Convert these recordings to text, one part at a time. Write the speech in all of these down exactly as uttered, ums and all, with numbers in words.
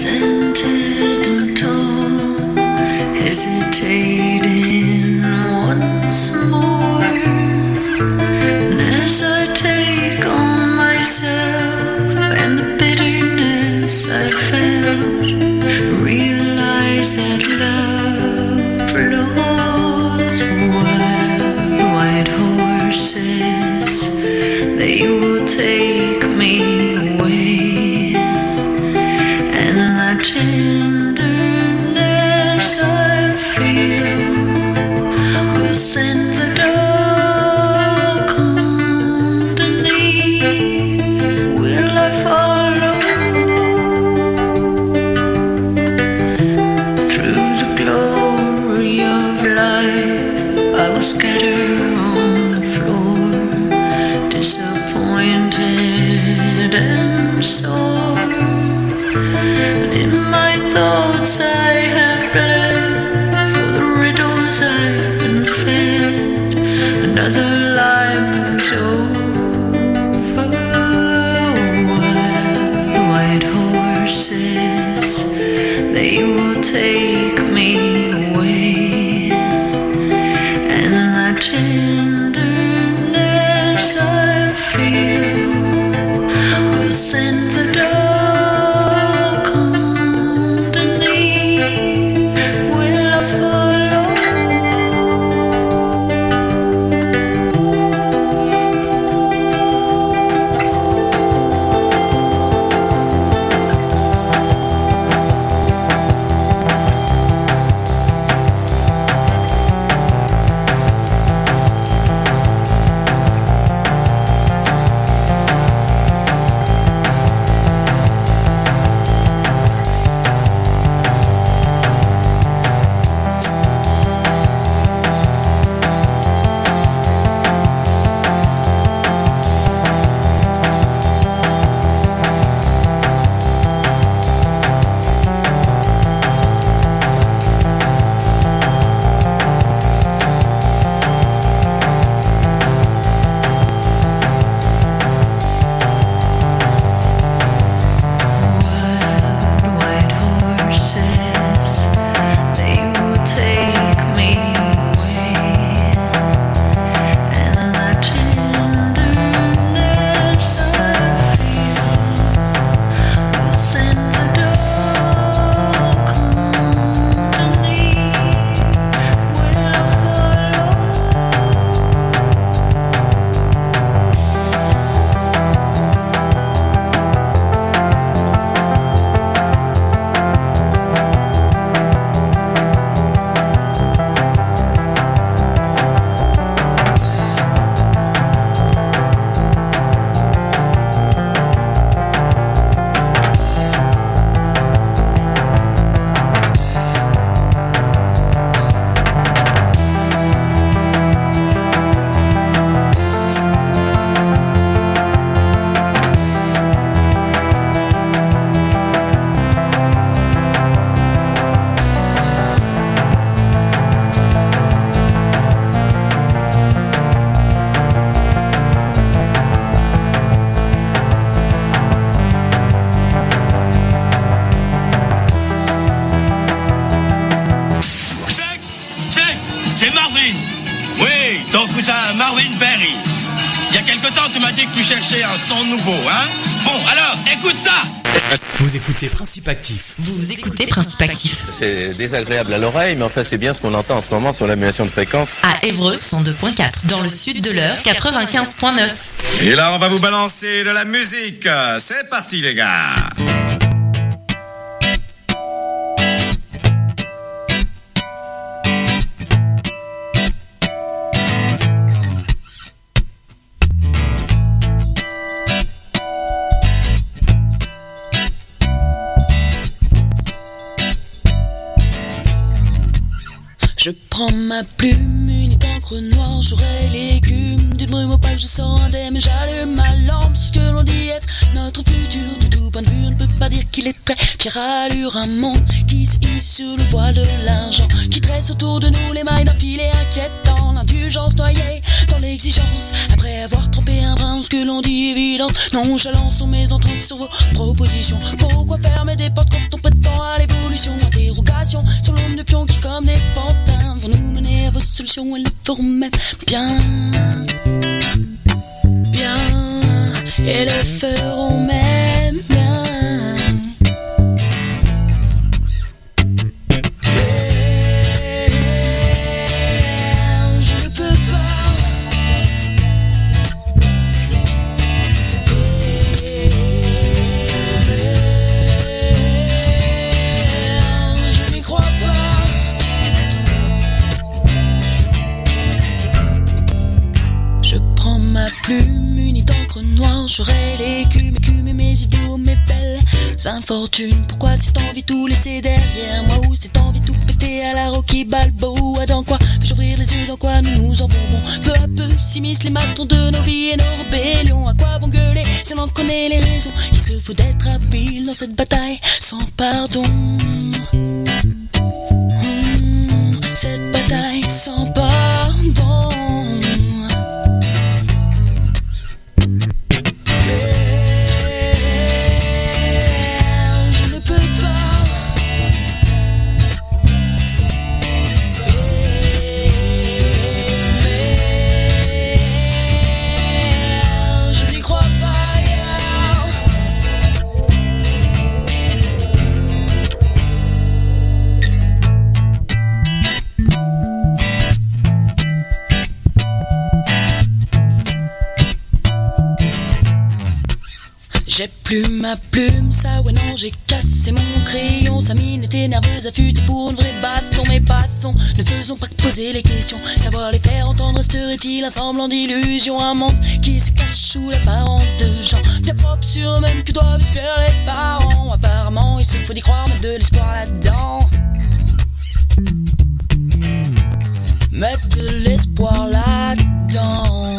scented and tall, hesitating once more. And as I take on myself and the bitterness I felt, realize that love lost wild white horses, they will take me away, and the tenderness I feel will send the dark underneath. Will I follow through the glory of life? I will scatter on the floor, disappointed and sore. And in my thoughts I have bled for the riddles I've been fed. Another lie moves over. Wild white horses, they will take me away, and the tenderness I feel will send the dark underneath. Will I follow? White horses, they will take me away, and the tenderness I feel will send the dark underneath. Will I follow? Check, check, c'est Marvin. Oui, ton cousin Marvin Berry. Il y a quelque temps, tu m'as dit que tu cherchais un son nouveau, hein? Bon, alors, écoute ça. Vous écoutez Principe Actif. Vous écoutez Principe Actif. C'est désagréable à l'oreille, mais enfin c'est bien ce qu'on entend en ce moment sur l'annulation de fréquence. À Évreux, cent deux virgule quatre. Dans le sud de l'Eure, quatre-vingt-quinze virgule neuf. Et là, on va vous balancer de la musique. C'est parti, les gars. Je prends ma plume, une encre noire, j'aurai l'écume d'une brume opaque, je sens indemne, j'allume ma lampe, ce que l'on dit être notre futur. De tout point de vue, on ne peut pas dire qu'il est très fier allure, un monde qui se hisse sur le voile de l'argent, qui tresse autour de nous les mailles d'un filet inquiétant, l'indulgence noyée dans l'exigence, après avoir trompé un brin, ce que l'on dit évidence, nonchalance sur mes entrances, sur vos propositions. Pourquoi fermer des portes quand on peut solutions, elles le feront même bien. Bien, elles le feront même bien. Je ne peux pas. Je n'y crois pas. Je prends ma plume unie d'encre noire, j'aurai l'écume, écume mes idéaux, mes belles infortunes. Pourquoi cette envie tout laisser derrière moi, ou cette envie tout péter à la Rocky Balboa? Dans quoi vais-je ouvrir les yeux, dans quoi nous nous embourbons? Peu à peu s'immiscent les marathons de nos vies et nos rébellions. À quoi bon gueuler si on en connaît les raisons? Il se faut d'être habile dans cette bataille sans pardon. Mmh, cette bataille sans pardon. J'ai plus ma plume, ça ouais non, j'ai cassé mon crayon. Sa mine était nerveuse, affûtée pour une vraie baston. Mais passons, ne faisons pas que poser les questions. Savoir les faire entendre, resterait-il un semblant d'illusion? Un monde qui se cache sous l'apparence de gens bien propres sur eux-mêmes que doivent faire les parents. Apparemment, il se faut d'y croire, mettre de l'espoir là-dedans. Mettre de l'espoir là-dedans.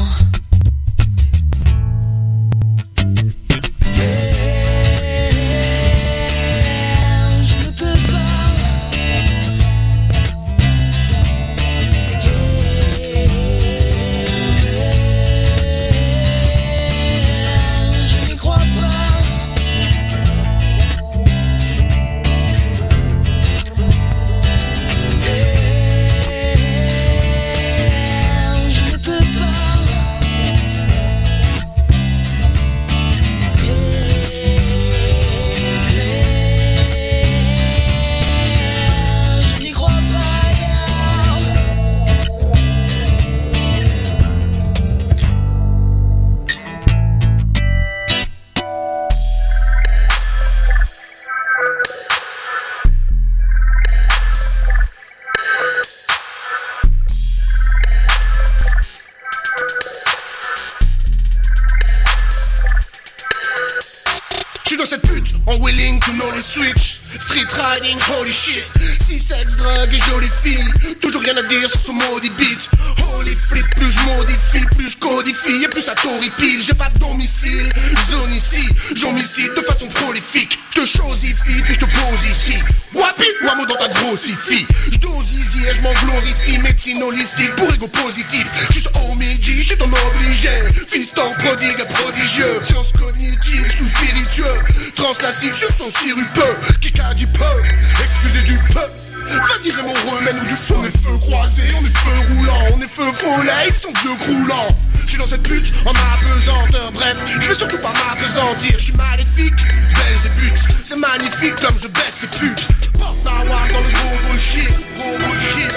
Holy shit, si sexe, drogue et jolie fille, toujours rien à dire sur ce maudit beat. Holy flip, plus je modifie, plus je codifie et plus ça t'horripile. J'ai pas de domicile, zone ici, j'homicide de façon prolifique. Je te chosifie, puis je te pose ici. Wapi, wamo dans ta grossifie. Je dose easy et je m'en glorifie. Médecine holistique pour ego positif. Juste homie G, je suis ton obligé. Fiston prodigue et prodigieux. Science cognitive sous spiritueux. Translassive sur son sirupeux. Qui a du peu, excusez du peu. Vas-y Raymond, remène-nous du feu. On est feu croisé, on est feu roulant. On est feu follet, ils sont vieux croulants. J'suis dans cette pute en apesanteur. Bref, je vais surtout pas m'apesantir. J'suis maléfique, belles et putes. C'est magnifique comme je baisse ces putes. Porte ma wap dans le gros bullshit. Gros bullshit.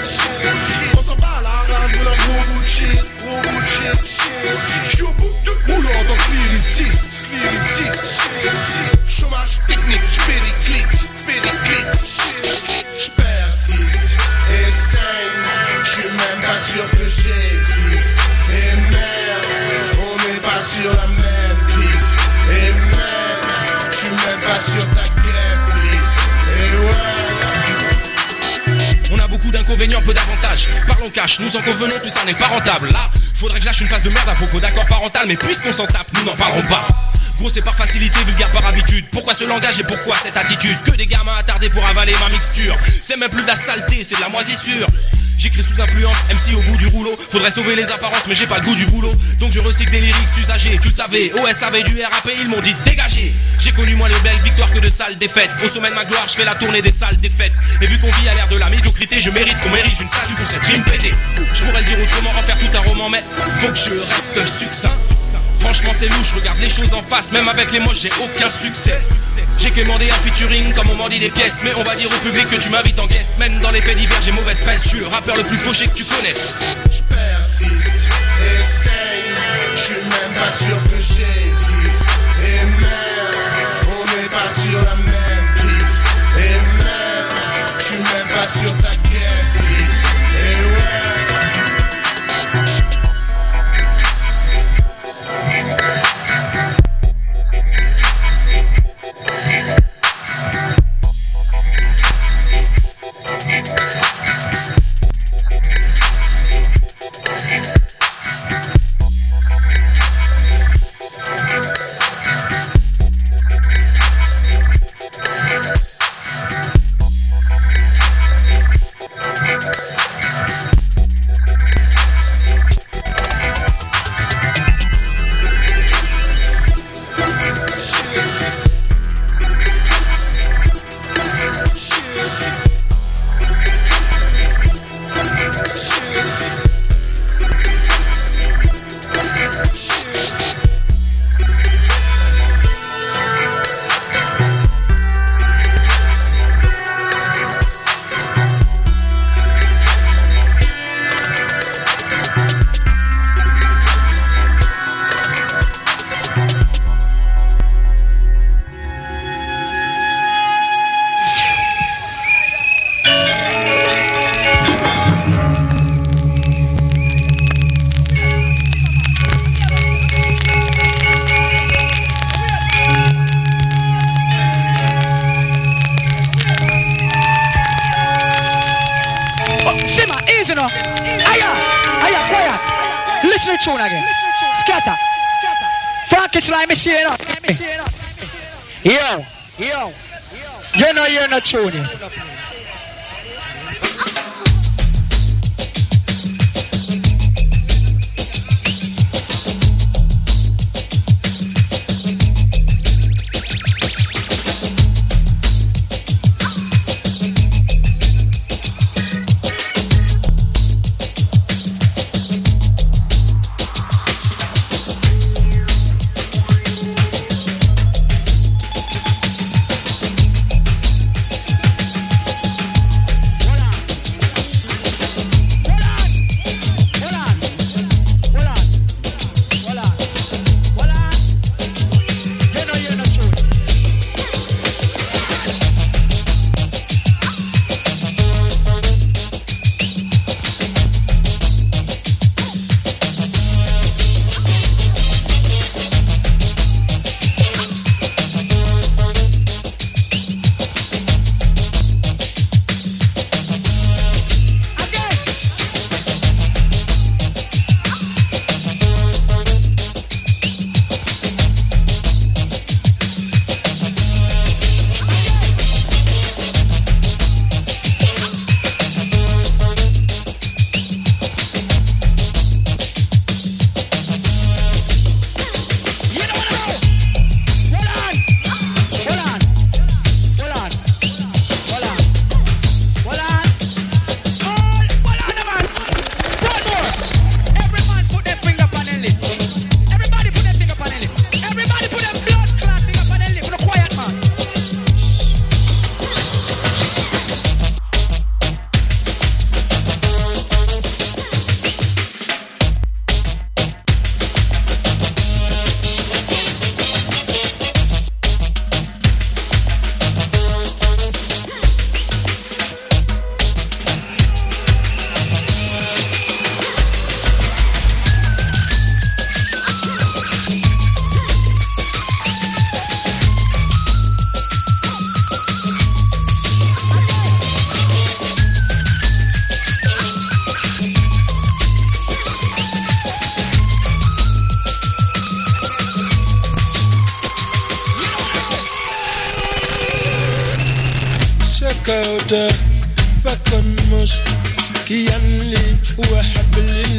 On s'en bat la race de la gros bullshit. Gros bullshit. J'suis au bout de roulant en tant que lyriciste. Lyriciste. Chômage technique, j'périclite. Périclite. J'persiste. Essaye. J'suis même pas sûr que j'existe. Et merde, on n'est pas sur la même piste. Et merde, j'suis même pas sur ta guest list. Et ouais. On a beaucoup d'inconvénients, peu d'avantages. Parlons cash, nous en convenons, tout ça n'est pas rentable. Là, faudrait que je lâche une phase de merde à propos d'accord parental. Mais puisqu'on s'en tape, nous n'en parlerons pas. Gros c'est par facilité, vulgaire par habitude. Pourquoi ce langage et pourquoi cette attitude? Que des gamins attardés pour avaler ma mixture. C'est même plus de la saleté, c'est de la moisissure. J'écris sous influence, M C au bout du rouleau. Faudrait sauver les apparences mais j'ai pas le goût du boulot. Donc je recycle des lyrics usagés, tu le savais. O S avait du R A P, ils m'ont dit dégagez. J'ai connu moins les belles victoires que de sales défaites. Au sommet de ma gloire, je fais la tournée des salles défaites. Et vu qu'on vit à l'ère de la médiocrité, je mérite qu'on mérite une statue pour cette rime pétée. Je pourrais le dire autrement, en faire tout un roman, mais faut que je reste succinct. Franchement c'est louche, regarde les choses en face. Même avec les moches j'ai aucun succès. J'ai commandé un featuring comme on m'en dit des pièces. Mais on va dire au public que tu m'invites en guest. Même dans les faits divers j'ai mauvaise presse. Je suis le rappeur le plus fauché que tu connaisses. Je persiste, essaye. Je suis même pas sûr que j'existe. Et merde, on n'est pas sur la même piste. Et merde, je suis même pas sur ta guest list. Et ouais. Let me see it up. Yo, yo, you know you're not tuning. Check out uh, Falcon Mush. كيان لي هو حبل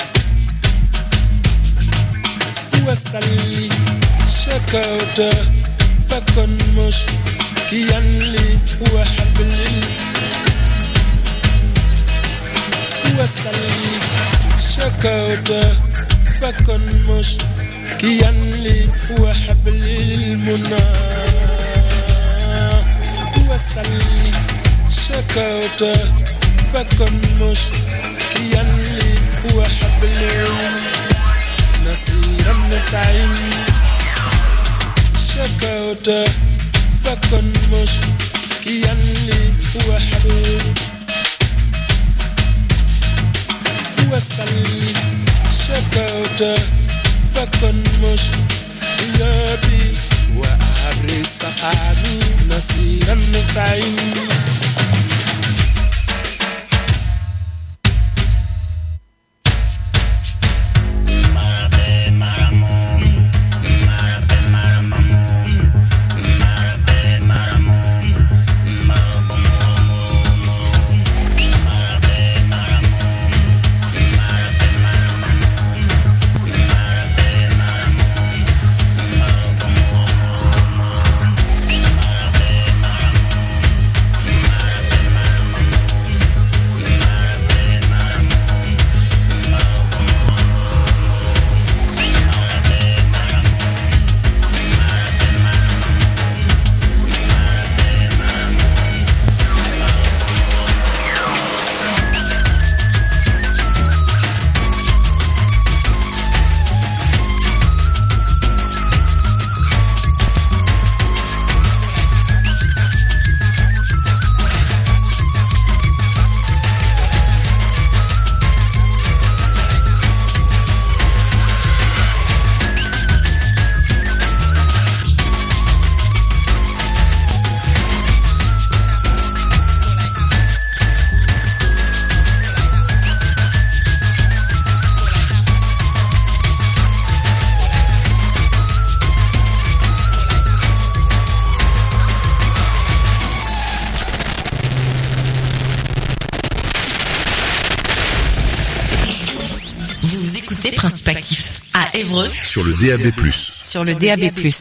وصلي شكوت فكن مش كيان لي هو حبل وصلي شكوت فكن مش كيان لي هو حبل المنى وصلي شكوت فكن مش كيان لي هو حبل نصيرا نفعين شكوت فكن مش كيان لي هو حبل وصلي شكوت فكن مش يابي وأبري سقاني نصيرا نفعين Sur le D A B plus. Sur le D A B plus.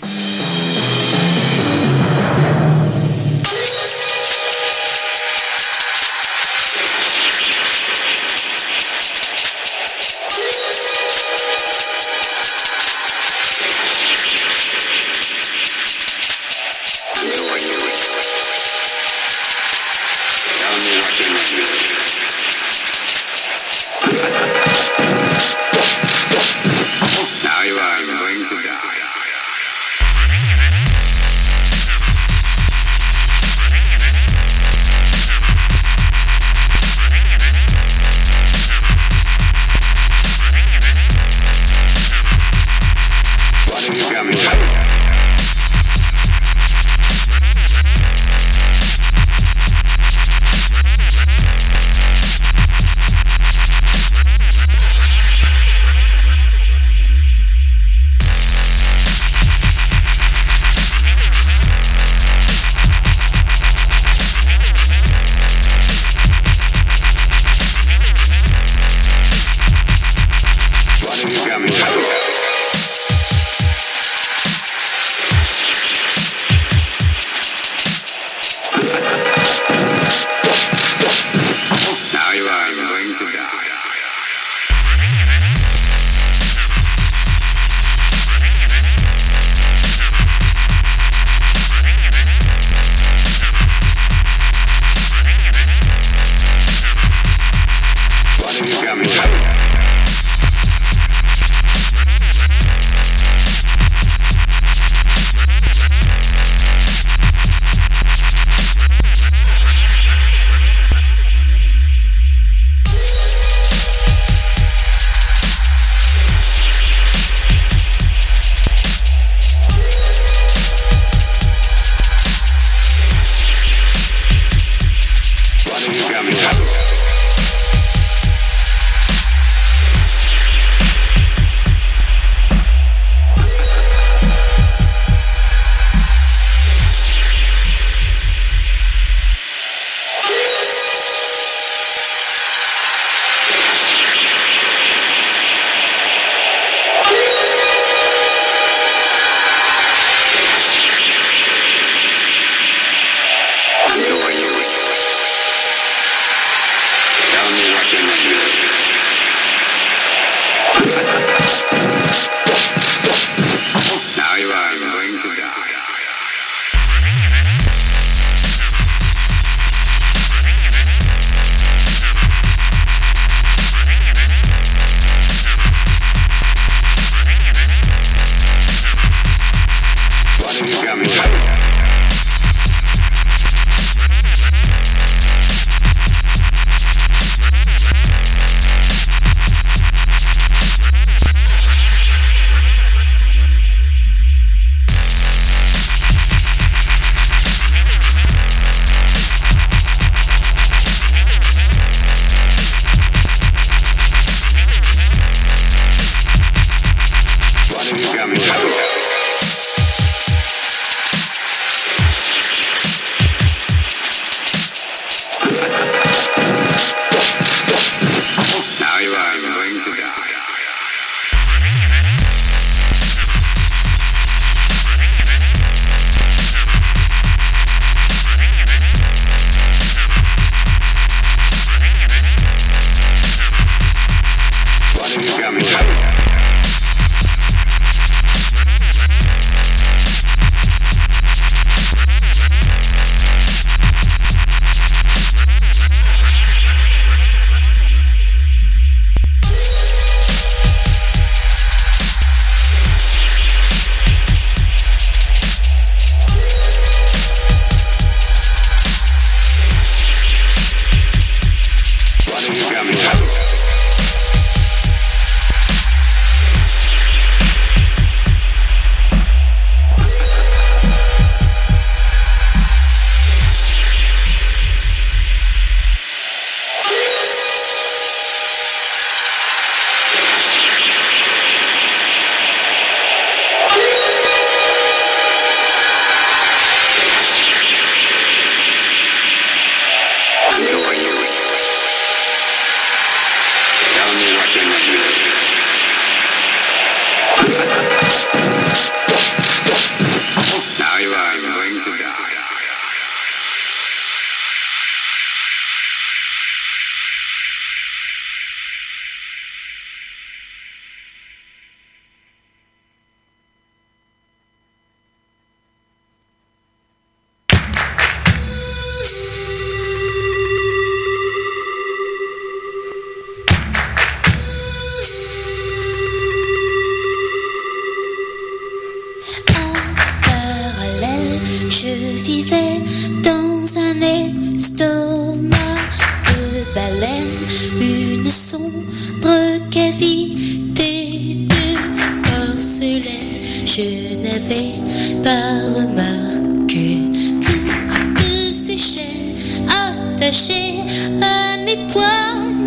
Attachées à mes poignets.